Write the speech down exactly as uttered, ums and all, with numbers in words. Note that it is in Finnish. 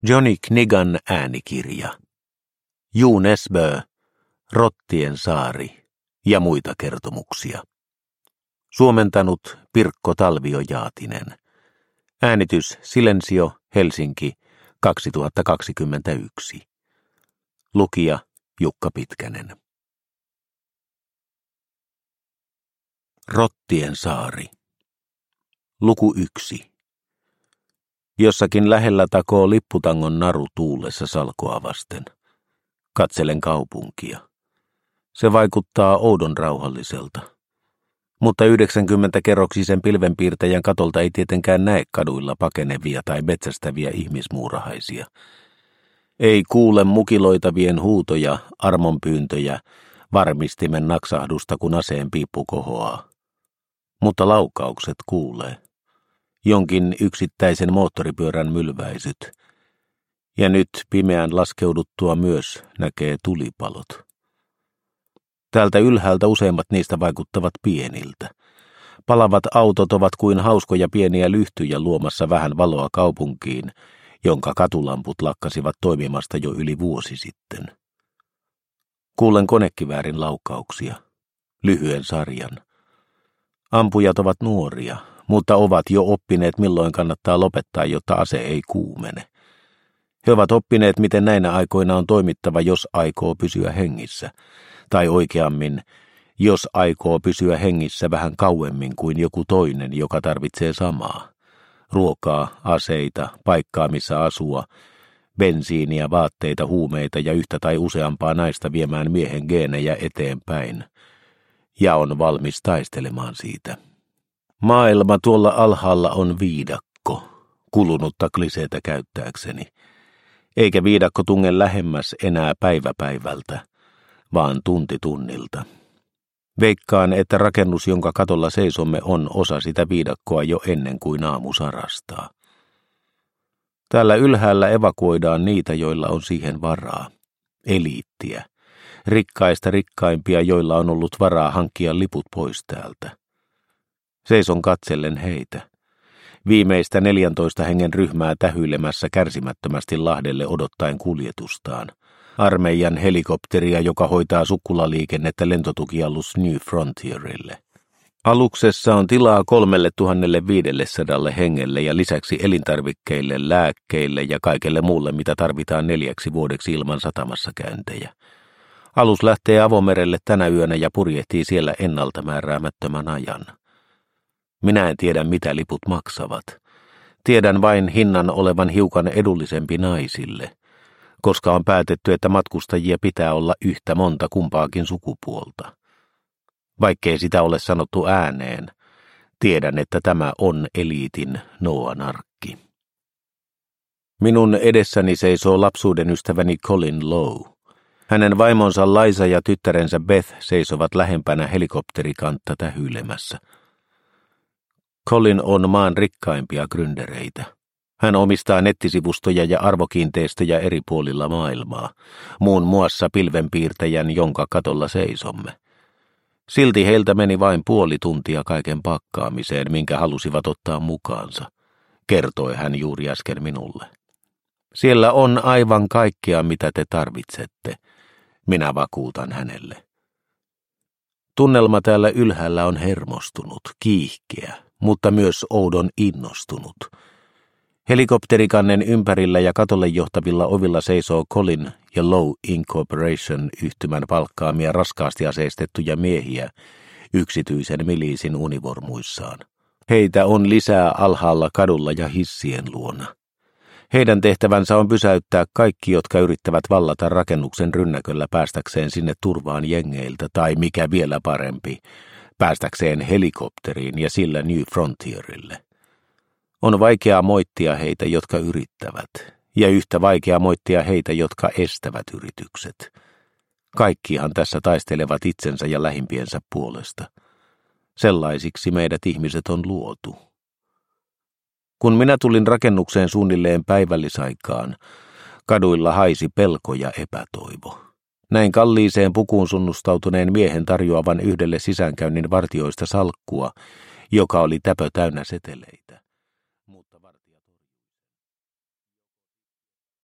Johnny Knigan äänikirja. Ju Nesbø, Rottien saari ja muita kertomuksia. Suomentanut Pirkko Talvio-Jaatinen. Äänitys Silensio, Helsinki, kaksituhattakaksikymmentäyksi. Lukija Jukka Pitkänen. Rottien saari. Luku yksi. Jossakin lähellä takoo lipputangon naru tuulessa salkoa vasten. Katselen kaupunkia. Se vaikuttaa oudon rauhalliselta. Mutta yhdeksänkymmentäkerroksisen pilvenpiirtäjän katolta ei tietenkään näe kaduilla pakenevia tai metsästäviä ihmismuurahaisia. Ei kuule mukiloitavien huutoja, armonpyyntöjä, varmistimen naksahdusta, kun aseen piippu kohoaa. Mutta laukaukset kuulee. Jonkin yksittäisen moottoripyörän mylväisyt. Ja nyt pimeän laskeuduttua myös näkee tulipalot. Täältä ylhäältä useimmat niistä vaikuttavat pieniltä. Palavat autot ovat kuin hauskoja pieniä lyhtyjä luomassa vähän valoa kaupunkiin, jonka katulamput lakkasivat toimimasta jo yli vuosi sitten. Kuulen konekiväärin laukauksia. Lyhyen sarjan. Ampujat ovat nuoria, mutta ovat jo oppineet milloin kannattaa lopettaa, jotta ase ei kuumene. He ovat oppineet, miten näinä aikoina on toimittava, jos aikoo pysyä hengissä. Tai oikeammin, jos aikoo pysyä hengissä vähän kauemmin kuin joku toinen, joka tarvitsee samaa. Ruokaa, aseita, paikkaa missä asua, bensiiniä, vaatteita, huumeita ja yhtä tai useampaa naista viemään miehen geenejä eteenpäin. Ja on valmis taistelemaan siitä. Maailma tuolla alhaalla on viidakko, kulunutta kliseetä käyttääkseni. Eikä viidakko tunge lähemmäs enää päivä päivältä, vaan tunti tunnilta. Veikkaan, että rakennus, jonka katolla seisomme, on osa sitä viidakkoa jo ennen kuin aamu sarastaa. Täällä ylhäällä evakuoidaan niitä, joilla on siihen varaa. Eliittiä. Rikkaista rikkaimpia, joilla on ollut varaa hankkia liput pois täältä. Seison katsellen heitä. Viimeistä neljäntoista hengen ryhmää tähyilemässä kärsimättömästi Lahdelle odottaen kuljetustaan. Armeijan helikopteria, joka hoitaa sukkulaliikennettä lentotukiallus New Frontierille. Aluksessa on tilaa kolmelle tuhannelle viidellesadalle hengelle ja lisäksi elintarvikkeille, lääkkeille ja kaikelle muulle, mitä tarvitaan neljäksi vuodeksi ilman satamassa käyntejä. Alus lähtee avomerelle tänä yönä ja purjehtii siellä ennalta määräämättömän ajan. Minä en tiedä, mitä liput maksavat. Tiedän vain hinnan olevan hiukan edullisempi naisille, koska on päätetty, että matkustajia pitää olla yhtä monta kumpaakin sukupuolta. Vaikkei sitä ole sanottu ääneen, tiedän, että tämä on eliitin Noan arkki. Minun edessäni seisoo lapsuuden ystäväni Colin Lowe. Hänen vaimonsa Liza ja tyttärensä Beth seisovat lähempänä helikopterikantta tähyilemässä. Colin on maan rikkaimpia gründereitä. Hän omistaa nettisivustoja ja arvokiinteistöjä eri puolilla maailmaa, muun muassa pilvenpiirtäjän, jonka katolla seisomme. Silti heiltä meni vain puoli tuntia kaiken pakkaamiseen, minkä halusivat ottaa mukaansa, kertoi hän juuri äsken minulle. Siellä on aivan kaikkea, mitä te tarvitsette, minä vakuutan hänelle. Tunnelma täällä ylhäällä on hermostunut, kiihkeä, mutta myös oudon innostunut. Helikopterikannen ympärillä ja katolle johtavilla ovilla seisoo Colin ja Lowe Incorporation yhtymän palkkaamia raskaasti aseistettuja miehiä yksityisen miliisin univormuissaan. Heitä on lisää alhaalla kadulla ja hissien luona. Heidän tehtävänsä on pysäyttää kaikki, jotka yrittävät vallata rakennuksen rynnäköllä päästäkseen sinne turvaan jengeiltä tai mikä vielä parempi, päästäkseen helikopteriin ja sillä New Frontierille. On vaikeaa moittia heitä, jotka yrittävät, ja yhtä vaikeaa moittia heitä, jotka estävät yritykset. Kaikkihan tässä taistelevat itsensä ja lähimpiensä puolesta. Sellaisiksi meidät ihmiset on luotu. Kun minä tulin rakennukseen suunnilleen päivällisaikaan, kaduilla haisi pelko ja epätoivo. Näin kalliiseen pukuun sunnustautuneen miehen tarjoavan yhdelle sisäänkäynnin vartioista salkkua, joka oli täpö täynnä seteleitä.